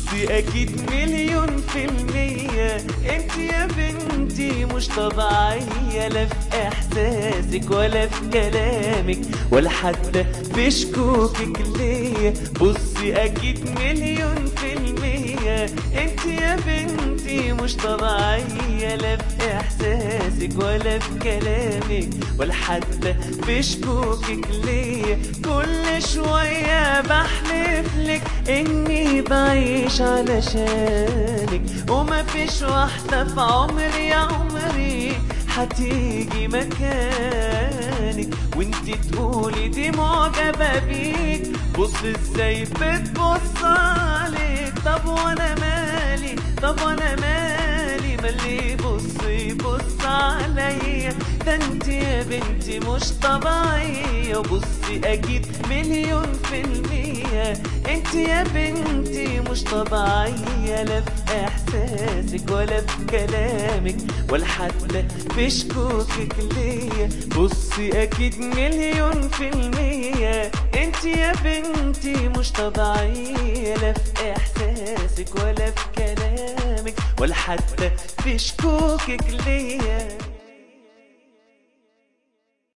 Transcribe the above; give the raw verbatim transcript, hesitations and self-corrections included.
بصي اكيد مليون في المية انت يا بنتي مش طبيعية، لا في احساسك ولا في كلامك ولا حتى في شكوكك ليا. بصي اكيد مليون في المية انت يا بنتي مش طبيعية، لا في احساسك ولا في كلامك ولا حتى في شكوكك ليا. كل شوية بحلفلك اني بعيش علشانك، وما فيش واحدة في عمري يا عمري هتيجي مكانك، وانتي تقولي دي معجبة بيك. بص ازاي بتبص عليك، طب وانا مالي، طب وانا مالي مالي بص يبص عليا، ده انتي يا بنتي مش طبيعية. وبصي اكيد مليون في المية انتي يا بنتي مش طبيعية، لا في احساسك ولا في كلامك ولا حتى في شكوكك ليا. بصي اكيد مليون في المية انتي يا بنتي مش طبيعية، لا في احساسك ولا في كلامك ولا حتى في شكوكك ليا.